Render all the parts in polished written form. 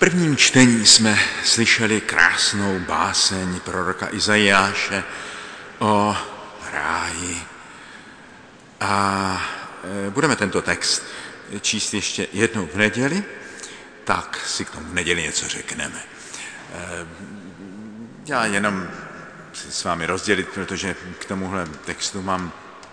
prvním čtení jsme slyšeli krásnou báseň proroka Izajáše o ráji. A budeme tento text číst ještě jednou v neděli, tak si k tomu v neděli něco řekneme. Já jenom si s vámi rozdělit, protože k tomuhle textu mám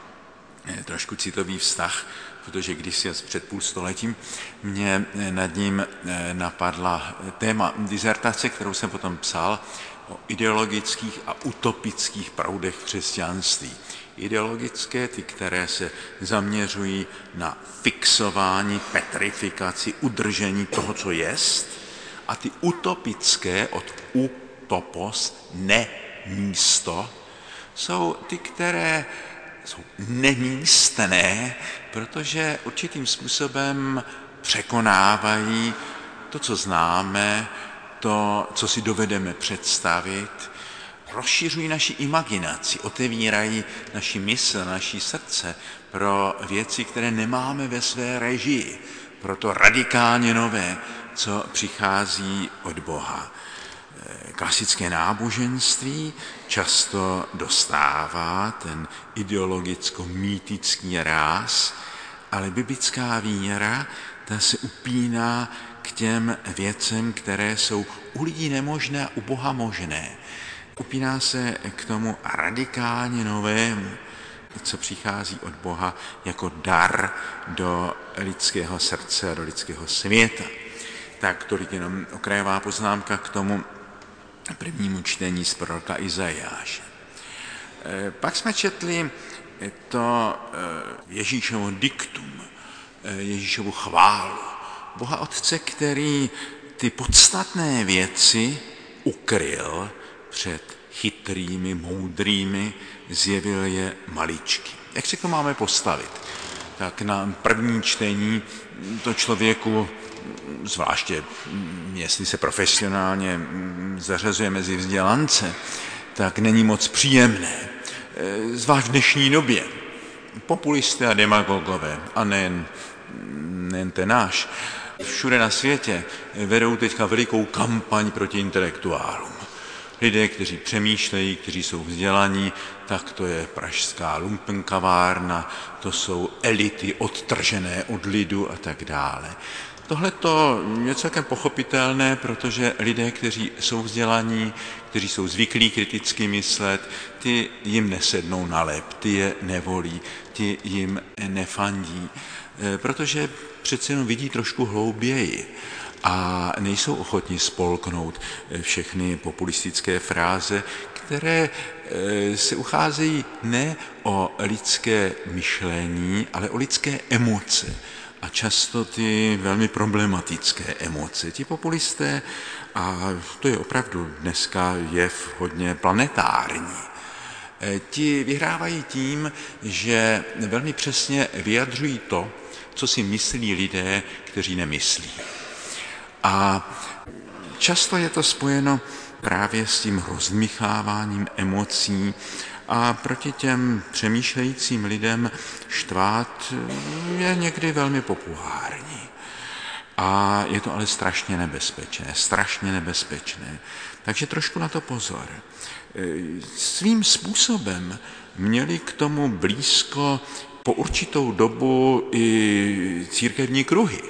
trošku citový vztah, protože kdysi před půl stoletím mě nad ním napadla téma dizertace, kterou jsem potom psal o ideologických a utopických proudech křesťanství. Ideologické, ty, které se zaměřují na fixování, petrifikaci, udržení toho, co jest, a ty utopické od utopos, ne místo, jsou ty, které jsou nemístné, protože určitým způsobem překonávají to, co známe, to, co si dovedeme představit, rozšiřují naši imaginaci, otevírají naši mysl, naši srdce pro věci, které nemáme ve své režii, pro to radikálně nové, co přichází od Boha. Klasické náboženství často dostává ten ideologicko-mýtický ráz, ale biblická víra, ta se upíná k těm věcem, které jsou u lidí nemožné a u Boha možné. Upíná se k tomu radikálně novému, co přichází od Boha jako dar do lidského srdce a do lidského světa. Tak tolik jenom okrajová poznámka k tomu prvnímu čtení z proroka Izajáše. Pak jsme četli to Ježíšovo diktum, Ježíšovu chválu. Boha Otce, který ty podstatné věci ukryl před chytrými, moudrými, zjevil je maličky. Jak se k tomu máme postavit? Tak na první čtení to člověku, zvláště jestli se profesionálně zařazuje mezi vzdělance, tak není moc příjemné. Zvlášť v dnešní době. Populisté a demagogové, a nejen ten náš, všude na světě vedou teďka velikou kampaň proti intelektuálům. Lidé, kteří přemýšlejí, kteří jsou vzdělaní, tak to je pražská lumpenkavárna, to jsou elity odtržené od lidu a tak dále. Tohle to je celkem pochopitelné, protože lidé, kteří jsou vzdělaní, kteří jsou zvyklí kriticky myslet, ty jim nesednou na lep, ty je nevolí, ty jim nefandí, protože přece jenom vidí trošku hlouběji a nejsou ochotni spolknout všechny populistické fráze, které se ucházejí ne o lidské myšlení, ale o lidské emoce. A často ty velmi problematické emoce. Ti populisté, a to je opravdu dneska jev hodně planetární, ti vyhrávají tím, že velmi přesně vyjadřují to, co si myslí lidé, kteří nemyslí. A často je to spojeno právě s tím rozdmycháváním emocí a proti těm přemýšlejícím lidem štvát je někdy velmi populární. A je to ale strašně nebezpečné. Takže trošku na to pozor. Svým způsobem měli k tomu blízko po určitou dobu i církevní kruhy.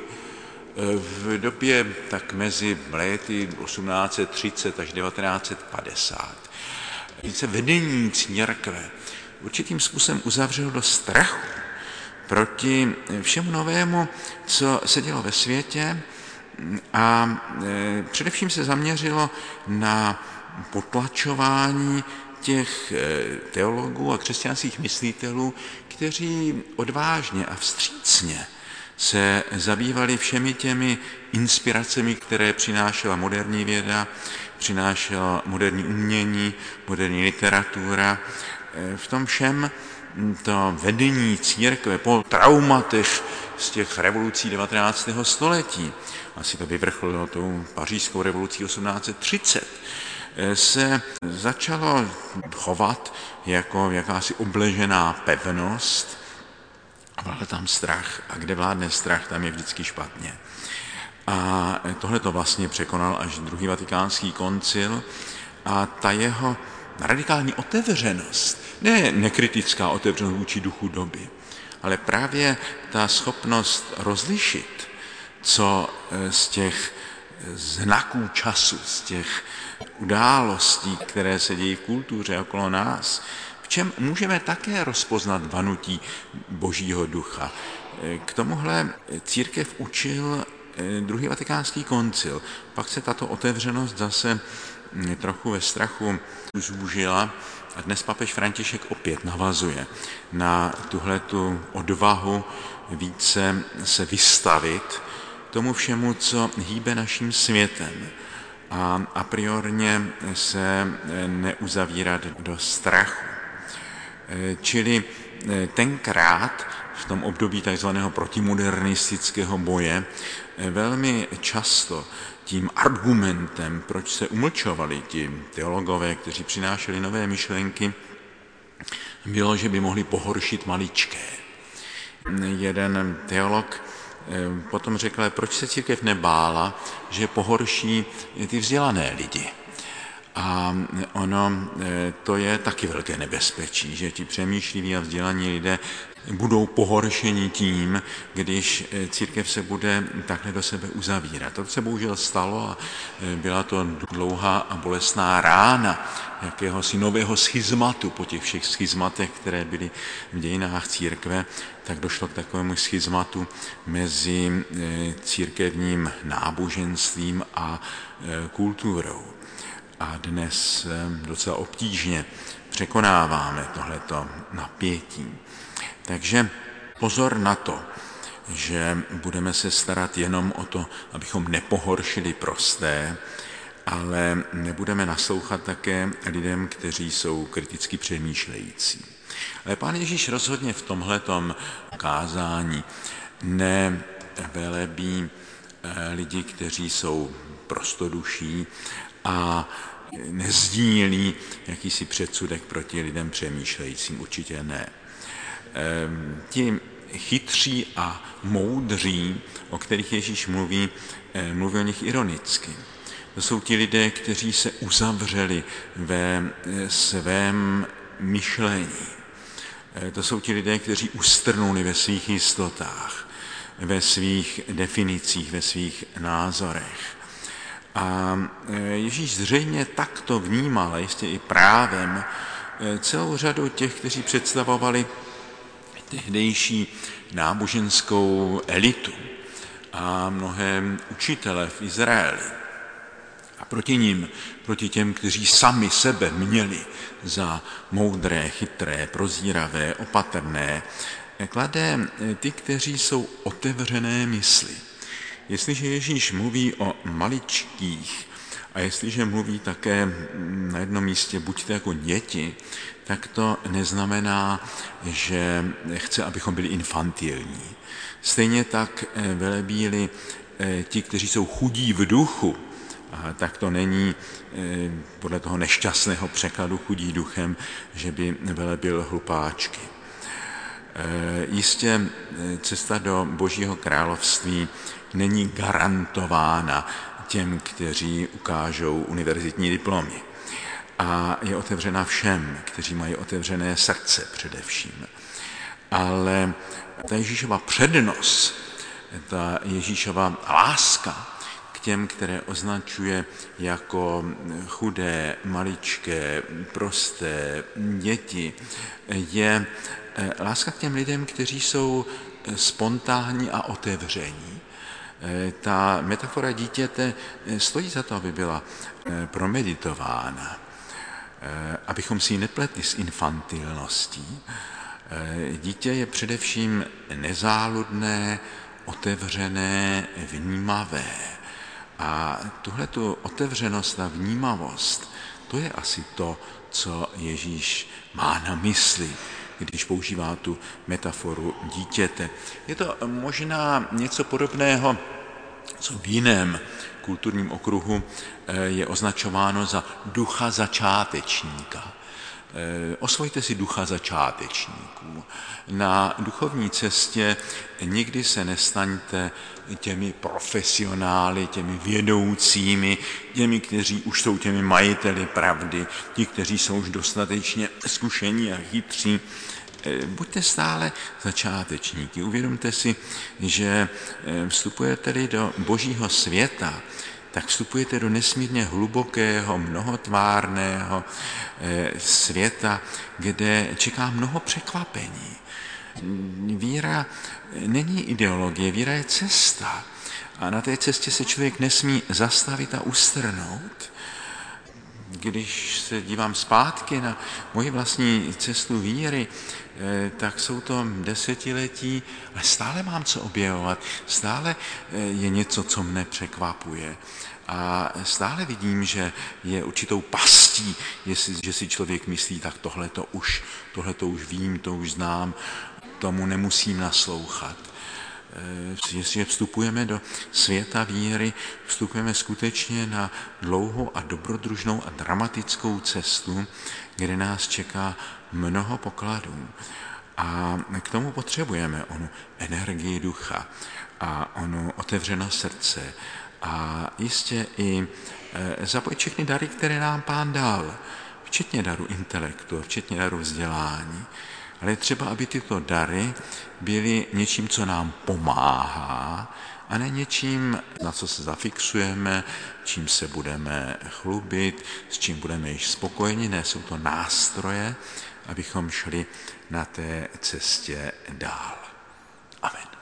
V době tak mezi léty 1830 až 1950 se vedení církve určitým způsobem uzavřelo do strachu proti všemu novému, co se dělo ve světě, a především se zaměřilo na potlačování těch teologů a křesťanských myslitelů, kteří odvážně a vstřícně se zabývali všemi těmi inspiracemi, které přinášela moderní věda, přinášela moderní umění, moderní literatura. V tom všem to vedení církve po traumatech z těch revolucí 19. století, asi to vyvrcholilo tou pařížskou revolucí 1830, se začalo chovat jako jakási obležená pevnost. Vládl tam strach a kde vládne strach, tam je vždycky špatně. A tohle to vlastně překonal až druhý vatikánský koncil a ta jeho radikální otevřenost, ne nekritická otevřenost vůči duchu doby, ale právě ta schopnost rozlišit, co z těch znaků času, z těch událostí, které se dějí v kultuře okolo nás, v čem můžeme také rozpoznat vanutí Božího ducha. K tomuhle církev učil druhý vatikánský koncil. Pak se tato otevřenost zase trochu ve strachu zúžila a dnes papež František opět navazuje na tuhletu odvahu více se vystavit tomu všemu, co hýbe naším světem a a priorně se neuzavírat do strachu. Čili tenkrát v tom období takzvaného protimodernistického boje velmi často tím argumentem, proč se umlčovali ti teologové, kteří přinášeli nové myšlenky, bylo, že by mohli pohoršit maličké. Jeden teolog potom řekl, proč se církev nebála, že pohorší ty vzdělané lidi. A ono, to je taky velké nebezpečí, že ti přemýšliví a vzdělaní lidé budou pohoršeni tím, když církev se bude takhle do sebe uzavírat. To se bohužel stalo a byla to dlouhá a bolestná rána jakéhosi nového schizmatu po těch všech schizmatech, které byly v dějinách církve, tak došlo k takovému schizmatu mezi církevním náboženstvím a kulturou. A dnes docela obtížně překonáváme tohleto napětí. Takže pozor na to, že budeme se starat jenom o to, abychom nepohoršili prosté, ale nebudeme naslouchat také lidem, kteří jsou kriticky přemýšlející. Ale Pán Ježíš rozhodně v tomhletom kázání nevelebí lidi, kteří jsou prostoduší a nezdílí jakýsi předsudek proti lidem přemýšlejícím, určitě ne. Ti chytří a moudří, o kterých Ježíš mluví o nich ironicky. To jsou ti lidé, kteří se uzavřeli ve svém myšlení. To jsou ti lidé, kteří ustrnuli ve svých jistotách, ve svých definicích, ve svých názorech. A Ježíš zřejmě takto vnímal, a jistě i právem, celou řadu těch, kteří představovali tehdejší náboženskou elitu a mnohé učitele v Izraeli. A proti těm, kteří sami sebe měli za moudré, chytré, prozíravé, opatrné, klade ty, kteří jsou otevřené mysli. Jestliže Ježíš mluví o maličkých a jestliže mluví také na jednom místě buďte jako děti, tak to neznamená, že chce, abychom byli infantilní. Stejně tak velebí-li ti, kteří jsou chudí v duchu, tak to není podle toho nešťastného překladu chudí duchem, že by velebil hlupáčky. Jistě cesta do Božího království není garantována těm, kteří ukážou univerzitní diplomy. A je otevřena všem, kteří mají otevřené srdce především. Ale ta Ježíšova přednost, ta Ježíšova láska k těm, které označuje jako chudé, maličké, prosté děti, je láska k těm lidem, kteří jsou spontánní a otevření. Ta metafora dítěte stojí za to, aby byla promeditována, abychom si ji nepletli s infantilností. Dítě je především nezáludné, otevřené, vnímavé. A tuhletu otevřenost a vnímavost, to je asi to, co Ježíš má na mysli, když používá tu metaforu dítěte. Je to možná něco podobného, co v jiném kulturním okruhu je označováno za ducha začátečníka. Osvojte si ducha začátečníků. Na duchovní cestě nikdy se nestaňte těmi profesionály, těmi vědoucími, těmi, kteří už jsou těmi majiteli pravdy, ti, kteří jsou už dostatečně zkušení a chytří. Buďte stále začátečníky. Uvědomte si, že vstupujete-li do božího světa, tak vstupujete do nesmírně hlubokého, mnohotvárného světa, kde čeká mnoho překvapení. Víra není ideologie, víra je cesta. A na té cestě se člověk nesmí zastavit a ustrnout. Když se dívám zpátky na moji vlastní cestu víry, tak jsou to desetiletí, ale stále mám co objevovat, stále je něco, co mne překvapuje. A stále vidím, že je určitou pastí, že si člověk myslí, tak tohle to už vím, to už znám, tomu nemusím naslouchat. Jestliže vstupujeme do světa víry, vstupujeme skutečně na dlouhou a dobrodružnou a dramatickou cestu, kde nás čeká mnoho pokladů. A k tomu potřebujeme onu energii ducha a onu otevřenost srdce a jistě i zapojit všechny dary, které nám Pán dal, včetně daru intelektu, včetně daru vzdělání. Ale třeba, aby tyto dary byly něčím, co nám pomáhá, a ne něčím, na co se zafixujeme, čím se budeme chlubit, s čím budeme již spokojeni. Ne, jsou to nástroje, abychom šli na té cestě dál. Amen.